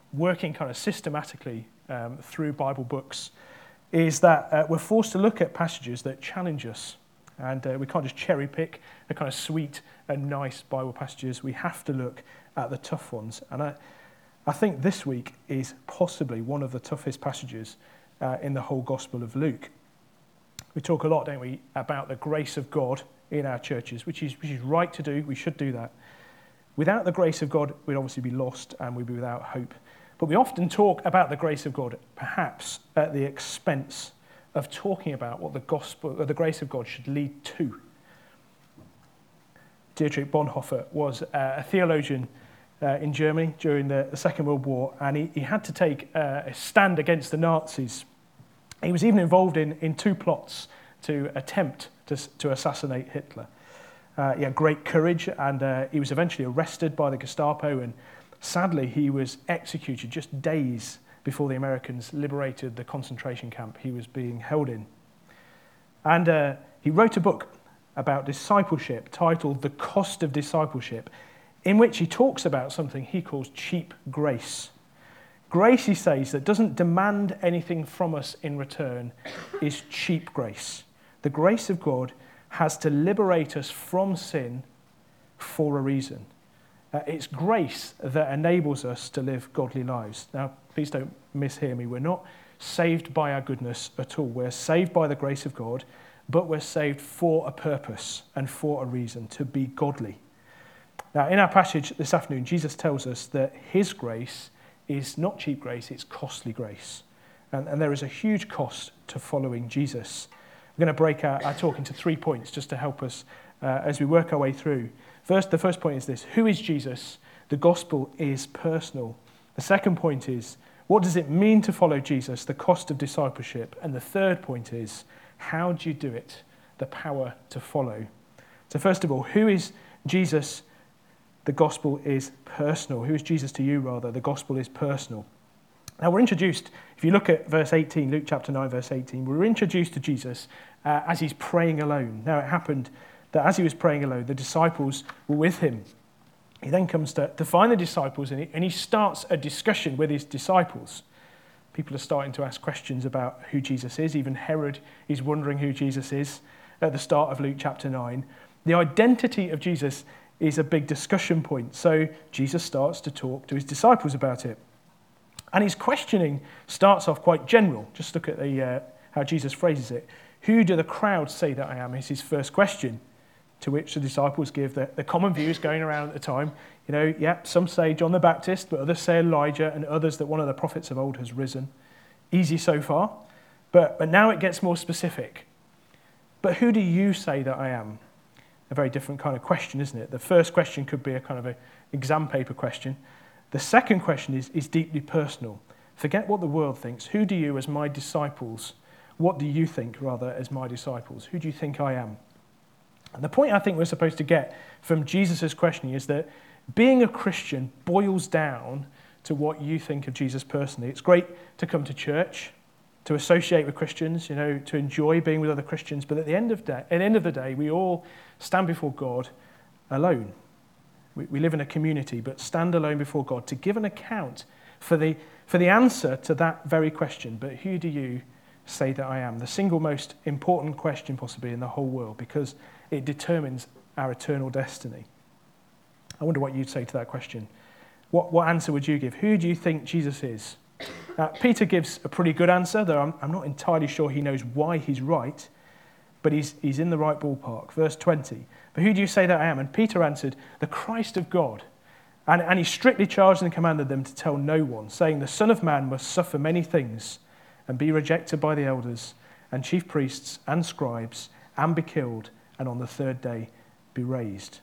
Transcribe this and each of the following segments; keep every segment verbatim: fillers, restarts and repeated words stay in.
working kind of systematically um, through Bible books is that uh, we're forced to look at passages that challenge us. And uh, we can't just cherry pick the kind of sweet and nice Bible passages. We have to look at the tough ones. And I, I think this week is possibly one of the toughest passages uh, in the whole Gospel of Luke. We talk a lot, don't we, about the grace of God in our churches, which is, which is right to do. We should do that. Without the grace of God, we'd obviously be lost and we'd be without hope. But we often talk about the grace of God, perhaps at the expense of talking about what the gospel, or the grace of God should lead to. Dietrich Bonhoeffer was uh, a theologian uh, in Germany during the, the Second World War, and he, he had to take uh, a stand against the Nazis. He was even involved in, in two plots to attempt to, to assassinate Hitler. Uh, he had great courage, and uh, he was eventually arrested by the Gestapo, and sadly he was executed just days before the Americans liberated the concentration camp he was being held in. And uh, he wrote a book about discipleship titled The Cost of Discipleship, in which he talks about something he calls cheap grace. Grace, he says, that doesn't demand anything from us in return is cheap grace. The grace of God has to liberate us from sin for a reason. Uh, it's grace that enables us to live godly lives. Now, please don't mishear me. We're not saved by our goodness at all. We're saved by the grace of God, but we're saved for a purpose and for a reason, to be godly. Now, in our passage this afternoon, Jesus tells us that his grace is not cheap grace, it's costly grace. And, and there is a huge cost to following Jesus. We're going to break our, our talk into three points just to help us uh, as we work our way through. First, the first point is this: who is Jesus? The gospel is personal. The second point is, what does it mean to follow Jesus? The cost of discipleship. And the third point is, how do you do it? The power to follow. So first of all, who is Jesus? The gospel is personal. Who is Jesus to you, rather? The gospel is personal. Now we're introduced, if you look at verse eighteen, Luke chapter nine, verse eighteen, we're introduced to Jesus uh, as he's praying alone. Now it happened that as he was praying alone, the disciples were with him. He then comes to, to find the disciples, and he, and he starts a discussion with his disciples. People are starting to ask questions about who Jesus is. Even Herod is wondering who Jesus is at the start of Luke chapter nine. The identity of Jesus is a big discussion point. So Jesus starts to talk to his disciples about it. And his questioning starts off quite general. Just look at the, uh, how Jesus phrases it. Who do the crowd say that I am? Is his first question, to which the disciples give the, the common views going around at the time. You know, yeah, some say John the Baptist, but others say Elijah, and others that one of the prophets of old has risen. Easy so far. But, but now it gets more specific. But who do you say that I am? A very different kind of question, isn't it? The first question could be a kind of an exam paper question. The second question is, is deeply personal. Forget what the world thinks. Who do you, as my disciples, what do you think, rather, as my disciples? Who do you think I am? And the point I think we're supposed to get from Jesus' questioning is that being a Christian boils down to what you think of Jesus personally. It's great to come to church, to associate with Christians, you know, to enjoy being with other Christians, but at the end of, day, at the, end of the day, we all stand before God alone. We, we live in a community, but stand alone before God to give an account for the, for the answer to that very question. But who do you say that I am? The single most important question possibly in the whole world, because it determines our eternal destiny. I wonder what you'd say to that question. What, what answer would you give? Who do you think Jesus is? Uh, Peter gives a pretty good answer, though I'm, I'm not entirely sure he knows why he's right, but he's, he's in the right ballpark. Verse twenty, but who do you say that I am? And Peter answered, the Christ of God. And, and he strictly charged and commanded them to tell no one, saying, the Son of Man must suffer many things and be rejected by the elders and chief priests and scribes and be killed, and on the third day be raised.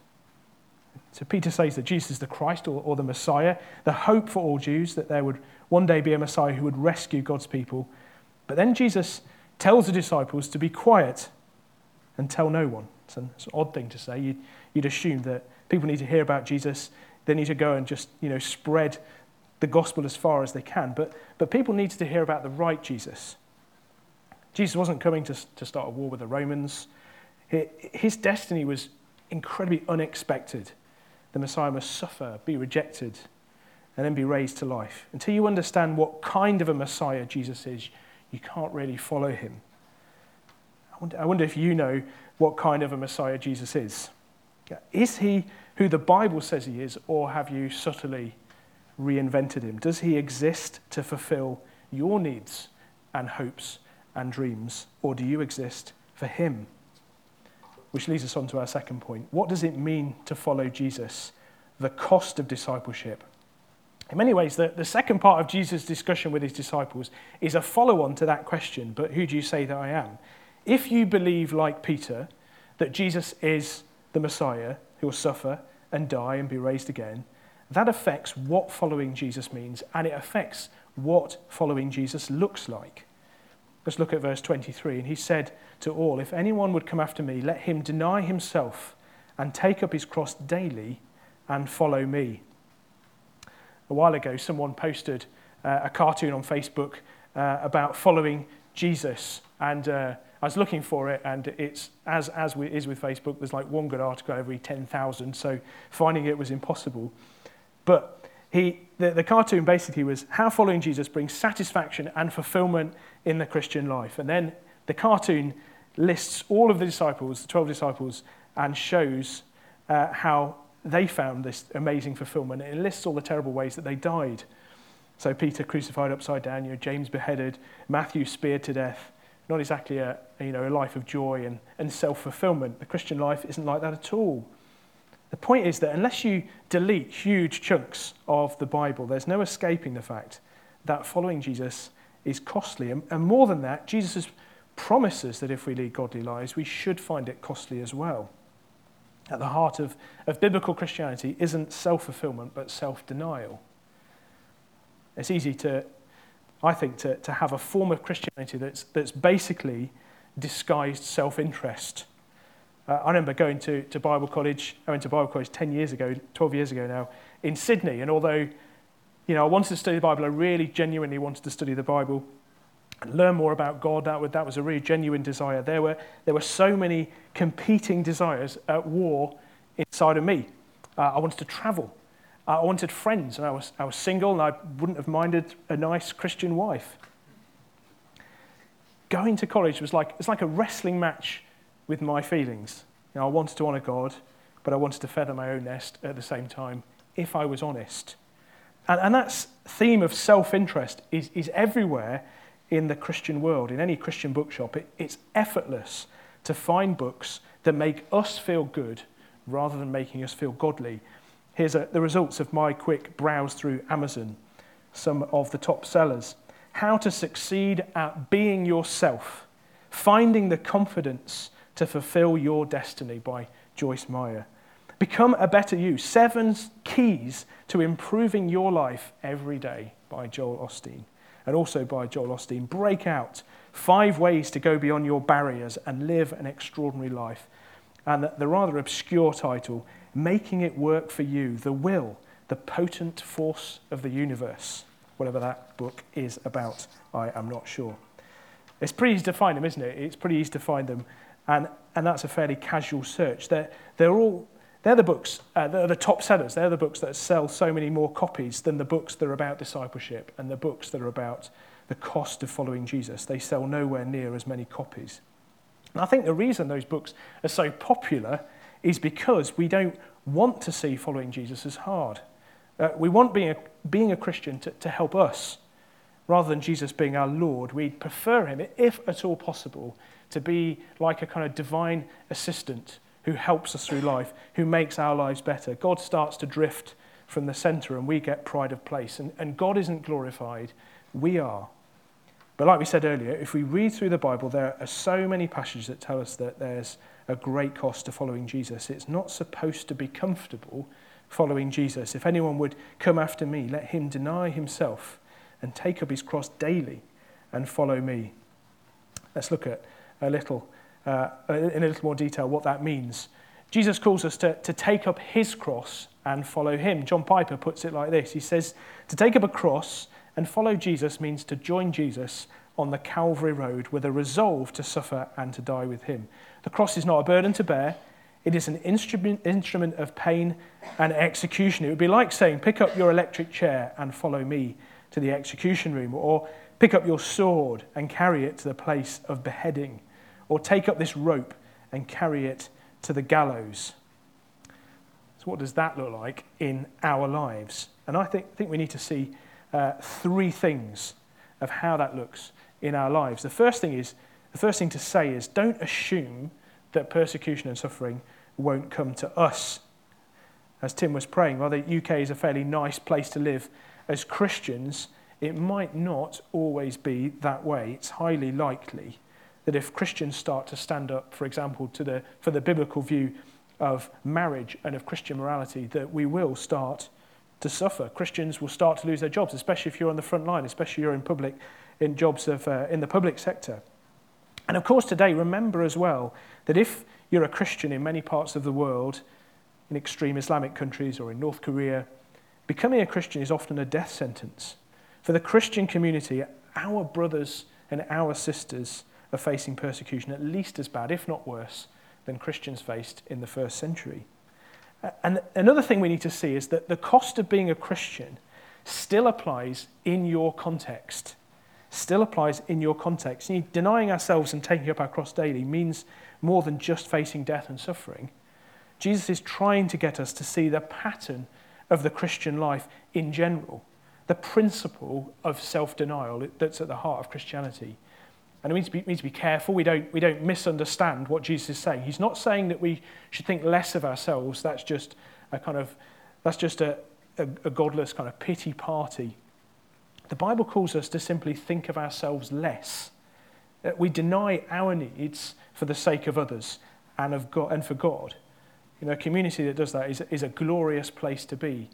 So Peter says that Jesus is the Christ, or, or the Messiah, the hope for all Jews, that there would one day be a Messiah who would rescue God's people. But then Jesus tells the disciples to be quiet and tell no one. It's an, it's an odd thing to say. You'd, you'd assume that people need to hear about Jesus, they need to go and just, you know, spread the gospel as far as they can. But, but people need to hear about the right Jesus. Jesus wasn't coming to, to start a war with the Romans. His destiny was incredibly unexpected. The Messiah must suffer, be rejected, and then be raised to life. Until you understand what kind of a Messiah Jesus is, you can't really follow him. I wonder, I wonder if you know what kind of a Messiah Jesus is. Is he who the Bible says he is, or have you subtly reinvented him? Does he exist to fulfill your needs and hopes and dreams, or do you exist for him? Which leads us on to our second point. What does it mean to follow Jesus? The cost of discipleship. In many ways, the, the second part of Jesus' discussion with his disciples is a follow-on to that question, but who do you say that I am? If you believe, like Peter, that Jesus is the Messiah who will suffer and die and be raised again, that affects what following Jesus means, and it affects what following Jesus looks like. Let's look at verse twenty-three. And he said to all, if anyone would come after me, let him deny himself and take up his cross daily and follow me. A while ago, someone posted uh, a cartoon on Facebook uh, about following Jesus, and uh, I was looking for it, and it's as as we, is with Facebook. There's like one good article every ten thousand, so finding it was impossible. But he, the, the cartoon basically was how following Jesus brings satisfaction and fulfillment in the Christian life. And then the cartoon lists all of the disciples, the twelve disciples, and shows uh, how they found this amazing fulfillment. It lists all the terrible ways that they died. So Peter crucified upside down, you know, James beheaded, Matthew speared to death. Not exactly a, you know, a life of joy and, and self-fulfillment. The Christian life isn't like that at all. The point is that unless you delete huge chunks of the Bible, there's no escaping the fact that following Jesus is costly. And, and more than that, Jesus promises that if we lead godly lives, we should find it costly as well. At the heart of, of biblical Christianity isn't self-fulfillment, but self-denial. It's easy to, I think, to, to have a form of Christianity that's, that's basically disguised self-interest. Uh, I remember going to, to Bible college, I went to Bible college ten years ago, twelve years ago now, in Sydney, and although, you know, I wanted to study the Bible, I really genuinely wanted to study the Bible, and learn more about God. That was, that was a really genuine desire. There were there were so many competing desires at war inside of me. Uh, I wanted to travel. Uh, I wanted friends, and I was I was single, and I wouldn't have minded a nice Christian wife. Going to college was like it's like a wrestling match with my feelings. You know, I wanted to honour God, but I wanted to feather my own nest at the same time, if I was honest. And, and that theme of self-interest is is everywhere in the Christian world. In any Christian bookshop, it, it's effortless to find books that make us feel good rather than making us feel godly. Here's a, the results of my quick browse through Amazon, some of the top sellers. How to Succeed at Being Yourself, Finding the Confidence to Fulfill Your Destiny by Joyce Meyer. Become a Better You, Seven Keys to Improving Your Life Every Day by Joel Osteen. And also by Joel Osteen, Break Out, Five Ways to Go Beyond Your Barriers and Live an Extraordinary Life. And the, the rather obscure title, Making It Work for You, The Will, The Potent Force of the Universe. Whatever that book is about, I am not sure. It's pretty easy to find them, isn't it? It's pretty easy to find them. And, and that's a fairly casual search. They're, they're all... They're the books, uh, they're the top sellers. They're the books that sell so many more copies than the books that are about discipleship and the books that are about the cost of following Jesus. They sell nowhere near as many copies. And I think the reason those books are so popular is because we don't want to see following Jesus as hard. Uh, we want being a, being a Christian to, to help us. Rather than Jesus being our Lord, we'd prefer him, if at all possible, to be like a kind of divine assistant who helps us through life, who makes our lives better. God starts to drift from the center and we get pride of place. And, and God isn't glorified, we are. But like we said earlier, if we read through the Bible, there are so many passages that tell us that there's a great cost to following Jesus. It's not supposed to be comfortable following Jesus. If anyone would come after me, let him deny himself and take up his cross daily and follow me. Let's look at a little Uh, in a little more detail what that means. Jesus calls us to, to take up his cross and follow him. John Piper puts it like this. He says, to take up a cross and follow Jesus means to join Jesus on the Calvary road with a resolve to suffer and to die with him. The cross is not a burden to bear. It is an instrument, instrument of pain and execution. It would be like saying, pick up your electric chair and follow me to the execution room, or pick up your sword and carry it to the place of beheading, or take up this rope and carry it to the gallows. So what does that look like in our lives? And I think, think we need to see uh, three things of how that looks in our lives. The first thing is, the first thing to say is, don't assume that persecution and suffering won't come to us. As Tim was praying, while the U K is a fairly nice place to live, as Christians, it might not always be that way. It's highly likely that if Christians start to stand up, for example, to the, for the biblical view of marriage and of Christian morality, that we will start to suffer. Christians will start to lose their jobs, especially if you're on the front line, especially if you're in public, in jobs of uh, in the public sector. And of course today, remember as well that if you're a Christian in many parts of the world, in extreme Islamic countries or in North Korea, becoming a Christian is often a death sentence. For the Christian community, our brothers and our sisters are facing persecution at least as bad, if not worse, than Christians faced in the first century. And another thing we need to see is that the cost of being a Christian still applies in your context. Still applies in your context. You know, denying ourselves and taking up our cross daily means more than just facing death and suffering. Jesus is trying to get us to see the pattern of the Christian life in general, the principle of self-denial that's at the heart of Christianity. And we need to be, we need to be careful. We don't, we don't misunderstand what Jesus is saying. He's not saying that we should think less of ourselves. That's just a kind of, that's just a, a, a godless kind of pity party. The Bible calls us to simply think of ourselves less. That we deny our needs for the sake of others and of God and for God. You know, a community that does that is, is a glorious place to be.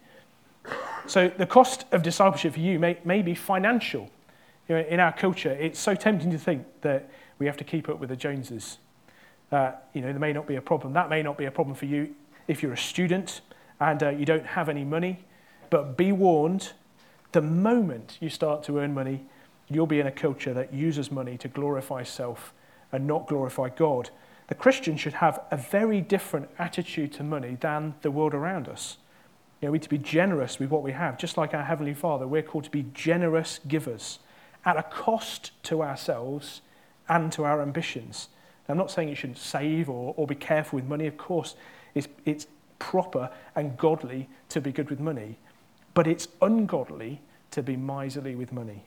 So the cost of discipleship for you may, may be financial. You know, in our culture, it's so tempting to think that we have to keep up with the Joneses. Uh, you know, there may not be a problem. That may not be a problem for you if you're a student and uh, you don't have any money. But be warned, the moment you start to earn money, you'll be in a culture that uses money to glorify self and not glorify God. The Christian should have a very different attitude to money than the world around us. You know, we need to be generous with what we have. Just like our Heavenly Father, we're called to be generous givers at a cost to ourselves and to our ambitions. Now, I'm not saying you shouldn't save or, or be careful with money. Of course, it's, it's proper and godly to be good with money, but it's ungodly to be miserly with money.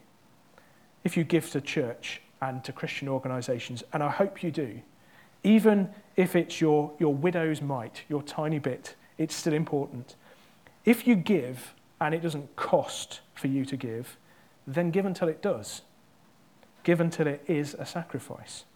If you give to church and to Christian organisations, and I hope you do, even if it's your, your widow's mite, your tiny bit, it's still important. If you give and it doesn't cost for you to give, then give until it does. Give until it is a sacrifice.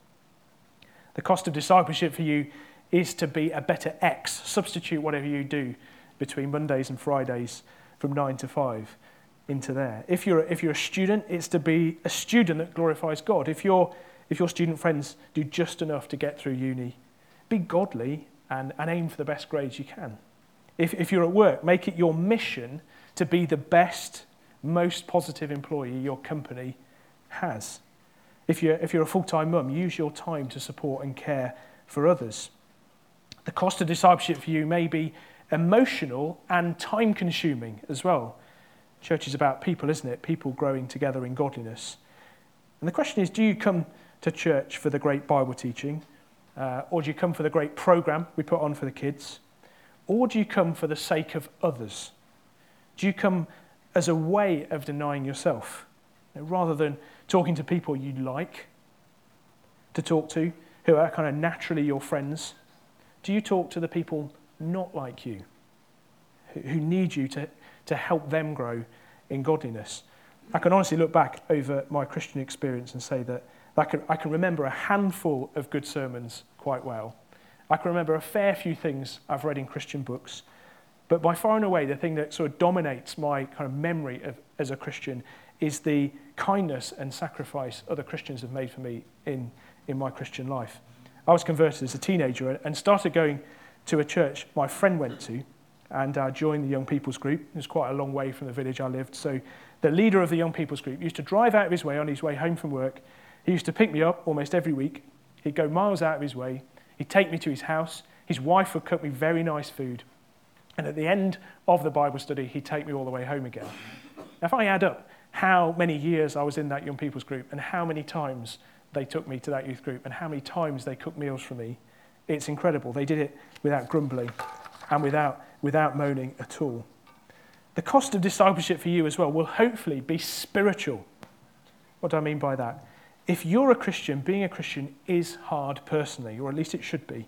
The cost of discipleship for you is to be a better X. Substitute whatever you do between Mondays and Fridays from nine to five into there. If you're, if you're a student, it's to be a student that glorifies God. If, you're, if your student friends do just enough to get through uni, be godly and, and aim for the best grades you can. If, if you're at work, make it your mission to be the best, most positive employee your company has. If you're, if you're a full-time mum, use your time to support and care for others. The cost of discipleship for you may be emotional and time-consuming as well. Church is about people, isn't it? People growing together in godliness. And the question is, do you come to church for the great Bible teaching? Uh, or do you come for the great program we put on for the kids? Or do you come for the sake of others? Do you come as a way of denying yourself, rather than talking to people you like to talk to, who are kind of naturally your friends? Do you talk to the people not like you, who need you to, to help them grow in godliness? I can honestly look back over my Christian experience and say that I can, I can remember a handful of good sermons quite well. I can remember a fair few things I've read in Christian books. But by far and away, the thing that sort of dominates my kind of memory of, as a Christian is the kindness and sacrifice other Christians have made for me in, in my Christian life. I was converted as a teenager and started going to a church my friend went to, and uh, joined the young people's group. It was quite a long way from the village I lived. So the leader of the young people's group used to drive out of his way on his way home from work. He used to pick me up almost every week. He'd go miles out of his way. He'd take me to his house. His wife would cook me very nice food. And at the end of the Bible study, he'd take me all the way home again. Now, if I add up how many years I was in that young people's group and how many times they took me to that youth group and how many times they cooked meals for me, it's incredible. They did it without grumbling and without, without moaning at all. The cost of discipleship for you as well will hopefully be spiritual. What do I mean by that? If you're a Christian, being a Christian is hard personally, or at least it should be.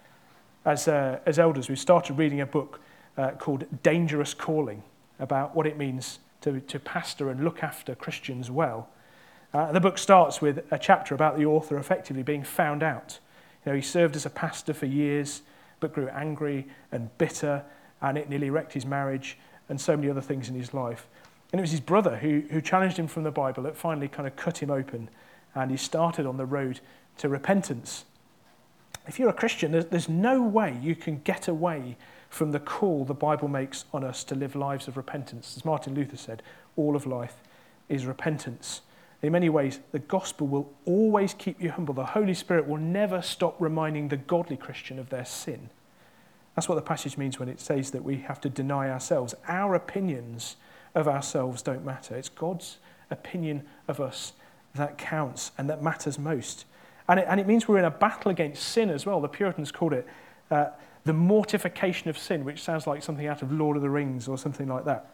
As, uh, as elders, we started reading a book uh, called Dangerous Calling, about what it means to, to pastor and look after Christians well. Uh, the book starts with a chapter about the author effectively being found out. You know, he served as a pastor for years, but grew angry and bitter, and it nearly wrecked his marriage and so many other things in his life. And it was his brother who, who challenged him from the Bible that finally kind of cut him open, and he started on the road to repentance. If you're a Christian, there's, there's no way you can get away from the call the Bible makes on us to live lives of repentance. As Martin Luther said, all of life is repentance. In many ways, the gospel will always keep you humble. The Holy Spirit will never stop reminding the godly Christian of their sin. That's what the passage means when it says that we have to deny ourselves. Our opinions of ourselves don't matter. It's God's opinion of us that counts and that matters most. And it, and it means we're in a battle against sin as well. The Puritans called it uh, the mortification of sin, which sounds like something out of Lord of the Rings or something like that.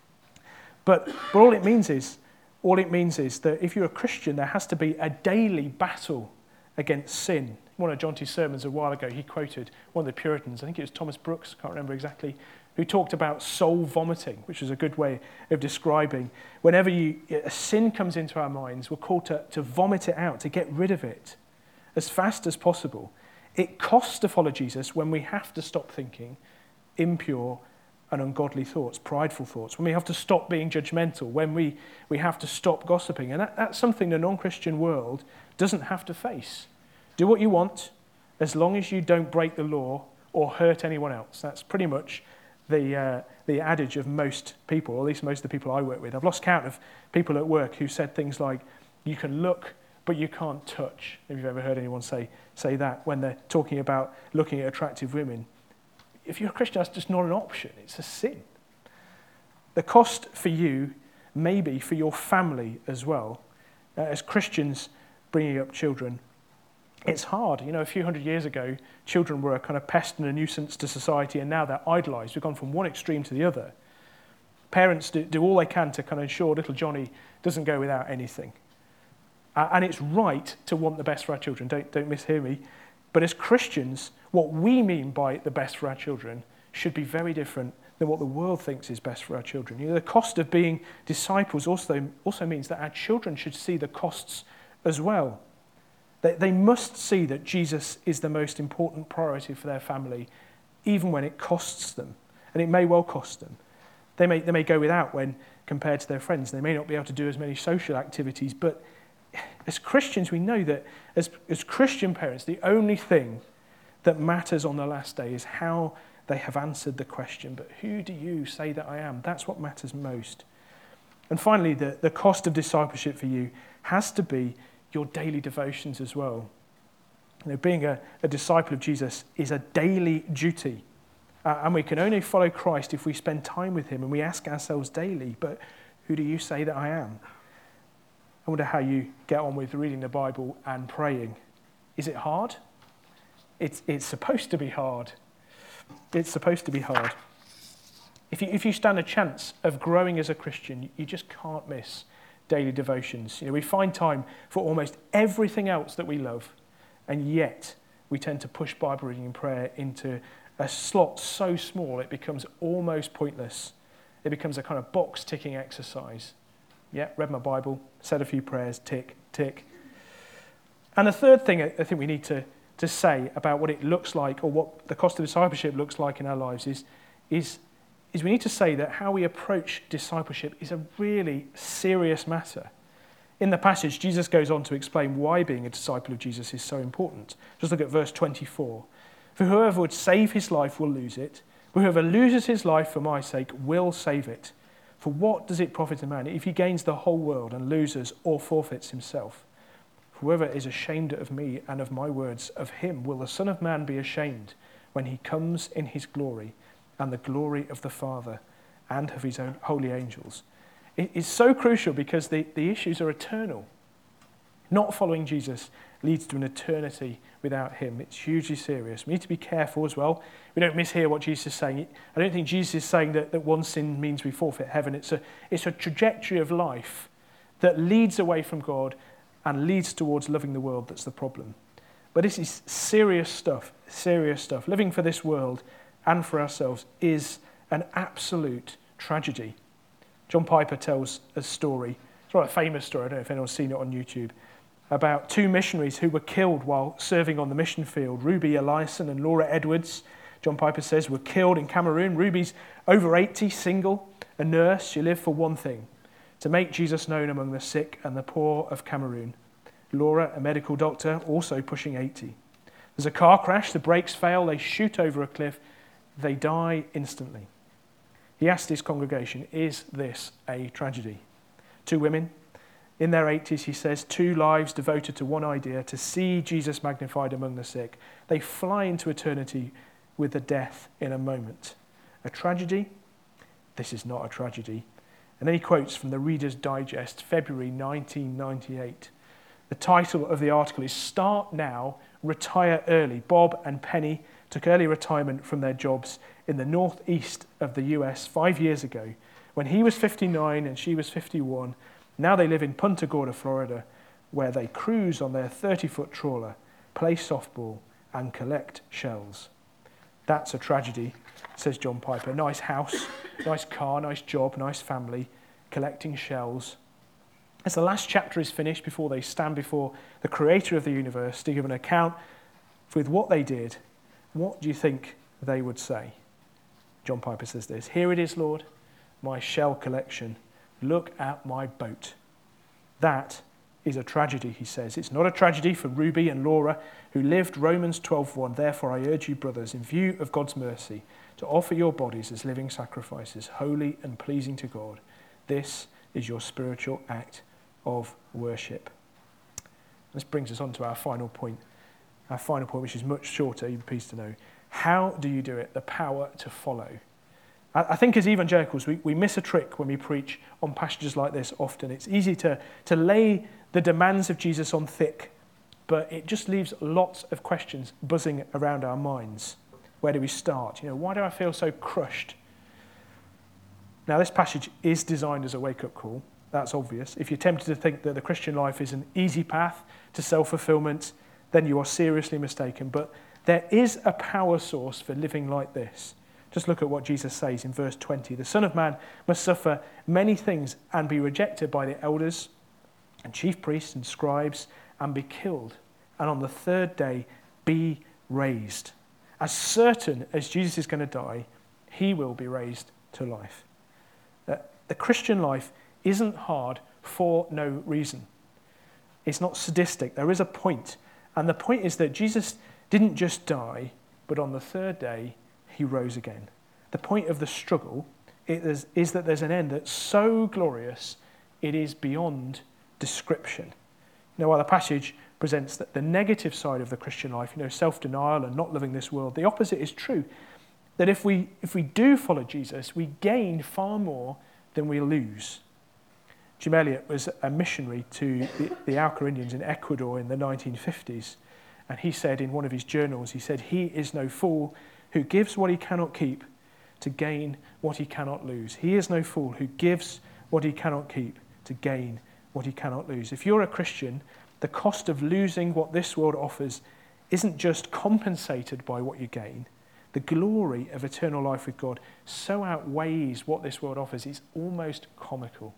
But, but all it means is, all it means is that if you're a Christian, there has to be a daily battle against sin. In one of John T's sermons a while ago, he quoted one of the Puritans, I think it was Thomas Brooks, can't remember exactly, who talked about soul vomiting, which is a good way of describing whenever you, a sin comes into our minds, we're called to, to vomit it out, to get rid of it as fast as possible. It costs to follow Jesus when we have to stop thinking impure and ungodly thoughts, prideful thoughts, when we have to stop being judgmental, when we, we have to stop gossiping. And that, that's something the non-Christian world doesn't have to face. Do what you want, as long as you don't break the law or hurt anyone else. That's pretty much the uh, the adage of most people, or at least most of the people I work with. I've lost count of people at work who said things like, you can look, but you can't touch. Have you ever heard anyone say say that when they're talking about looking at attractive women? If you're a Christian, that's just not an option. It's a sin. The cost for you may be for your family as well. Uh, as Christians bringing up children, it's hard. You know, a few hundred years ago, children were a kind of pest and a nuisance to society, and now they're idolised. We've gone from one extreme to the other. Parents do, do all they can to kind of ensure little Johnny doesn't go without anything. Uh, and it's right to want the best for our children, don't, don't mishear me. But as Christians, what we mean by the best for our children should be very different than what the world thinks is best for our children. You know, the cost of being disciples also, also means that our children should see the costs as well. They, they must see that Jesus is the most important priority for their family, even when it costs them. And it may well cost them. They may, they may go without when compared to their friends. They may not be able to do as many social activities, but as Christians, we know that as, as Christian parents, the only thing that matters on the last day is how they have answered the question, but who do you say that I am? That's what matters most. And finally, the, the cost of discipleship for you has to be your daily devotions as well. You know, being a, a disciple of Jesus is a daily duty. Uh, and we can only follow Christ if we spend time with him and we ask ourselves daily, but who do you say that I am? I wonder how you get on with reading the Bible and praying. Is it hard? It's, it's supposed to be hard. It's supposed to be hard. If you, if you stand a chance of growing as a Christian, you just can't miss daily devotions. You know, we find time for almost everything else that we love, and yet we tend to push Bible reading and prayer into a slot so small it becomes almost pointless. It becomes a kind of box-ticking exercise. Yeah, read my Bible, said a few prayers, tick, tick. And the third thing I think we need to, to say about what it looks like, or what the cost of discipleship looks like in our lives, is, is, is we need to say that how we approach discipleship is a really serious matter. In the passage, Jesus goes on to explain why being a disciple of Jesus is so important. Just look at verse twenty-four. For whoever would save his life will lose it. Whoever loses his life for my sake will save it. For what does it profit a man if he gains the whole world and loses or forfeits himself? Whoever is ashamed of me and of my words, of him will the Son of Man be ashamed when he comes in his glory and the glory of the Father and of his own holy angels. It is so crucial because the, the issues are eternal. Not following Jesus leads to an eternity without him. It's hugely serious. We need to be careful as well. We don't mishear what Jesus is saying. I don't think Jesus is saying that, that one sin means we forfeit heaven. It's a, it's a trajectory of life that leads away from God and leads towards loving the world that's the problem. But this is serious stuff, serious stuff. Living for this world and for ourselves is an absolute tragedy. John Piper tells a story, it's not a famous story, I don't know if anyone's seen it on YouTube, about two missionaries who were killed while serving on the mission field. Ruby Eliason and Laura Edwards, John Piper says, were killed in Cameroon. Ruby's over eighty, single, a nurse. She lived for one thing, to make Jesus known among the sick and the poor of Cameroon. Laura, a medical doctor, also pushing eighty. There's a car crash, the brakes fail, they shoot over a cliff, they die instantly. He asked his congregation, is this a tragedy? Two women, in their eighties, he says, two lives devoted to one idea, to see Jesus magnified among the sick. They fly into eternity with the death in a moment. A tragedy? This is not a tragedy. And then he quotes from the Reader's Digest, February nineteen ninety-eight. The title of the article is Start Now, Retire Early. Bob and Penny took early retirement from their jobs in the northeast of the U S five years ago, when he was fifty-nine and she was fifty-one. Now they live in Punta Gorda, Florida, where they cruise on their thirty-foot trawler, play softball, and collect shells. That's a tragedy, says John Piper. Nice house, nice car, nice job, nice family, collecting shells. As the last chapter is finished before they stand before the creator of the universe to give an account with what they did, what do you think they would say? John Piper says this, here it is, Lord, my shell collection. Look at my boat. That is a tragedy, he says. It's not a tragedy for Ruby and Laura, who lived Romans twelve one. Therefore, I urge you, brothers, in view of God's mercy, to offer your bodies as living sacrifices, holy and pleasing to God. This is your spiritual act of worship. This brings us on to our final point. Our final point, which is much shorter, you'd be pleased to know. How do you do it? The power to follow. I think as evangelicals, we, we miss a trick when we preach on passages like this often. It's easy to, to lay the demands of Jesus on thick, but it just leaves lots of questions buzzing around our minds. Where do we start? You know, why do I feel so crushed? Now, this passage is designed as a wake-up call. That's obvious. If you're tempted to think that the Christian life is an easy path to self-fulfillment, then you are seriously mistaken. But there is a power source for living like this. Just look at what Jesus says in verse twenty. The Son of Man must suffer many things and be rejected by the elders and chief priests and scribes and be killed, and on the third day be raised. As certain as Jesus is going to die, he will be raised to life. Uh, the Christian life isn't hard for no reason. It's not sadistic. There is a point. And the point is that Jesus didn't just die, but on the third day, he rose again. The point of the struggle is, is that there's an end that's so glorious, it is beyond description. You know, while the passage presents that the negative side of the Christian life, you know, self-denial and not loving this world, the opposite is true. That if we if we do follow Jesus, we gain far more than we lose. Jim Elliot was a missionary to the, the Auca Indians in Ecuador in the nineteen fifties. And he said in one of his journals, he said, he is no fool who gives what he cannot keep to gain what he cannot lose. He is no fool who gives what he cannot keep to gain what he cannot lose. If you're a Christian, the cost of losing what this world offers isn't just compensated by what you gain. The glory of eternal life with God so outweighs what this world offers, it's almost comical.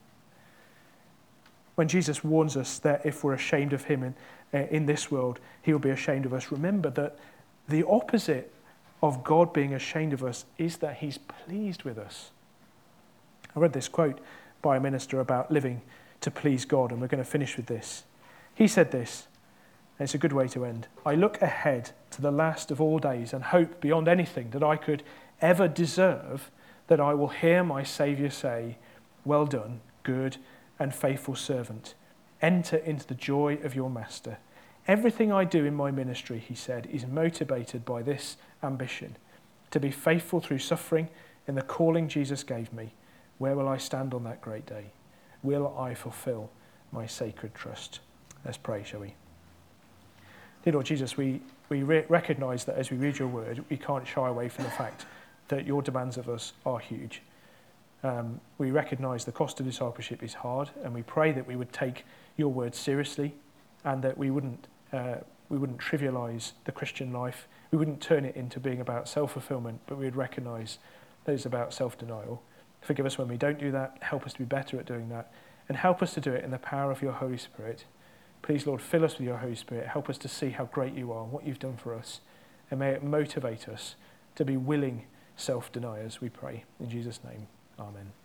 When Jesus warns us that if we're ashamed of him in, uh, in this world, he will be ashamed of us, remember that the opposite of God being ashamed of us is that he's pleased with us. I read this quote by a minister about living to please God, and we're going to finish with this. He said this, and it's a good way to end. I look ahead to the last of all days and hope beyond anything that I could ever deserve that I will hear my Saviour say, well done, good and faithful servant. Enter into the joy of your master. Everything I do in my ministry, he said, is motivated by this ambition, to be faithful through suffering in the calling Jesus gave me. Where will I stand on that great day? Will I fulfill my sacred trust? Let's pray, shall we? Dear Lord Jesus, we, we re- recognise that as we read your word, we can't shy away from the fact that your demands of us are huge. Um, we recognise the cost of discipleship is hard, and we pray that we would take your word seriously and that we wouldn't uh, we wouldn't trivialise the Christian life. We wouldn't turn it into being about self-fulfilment, but we would recognise that it's about self-denial. Forgive us when we don't do that. Help us to be better at doing that, and help us to do it in the power of your Holy Spirit. Please, Lord, fill us with your Holy Spirit. Help us to see how great you are and what you've done for us, and may it motivate us to be willing self-deniers, we pray. In Jesus' name, amen.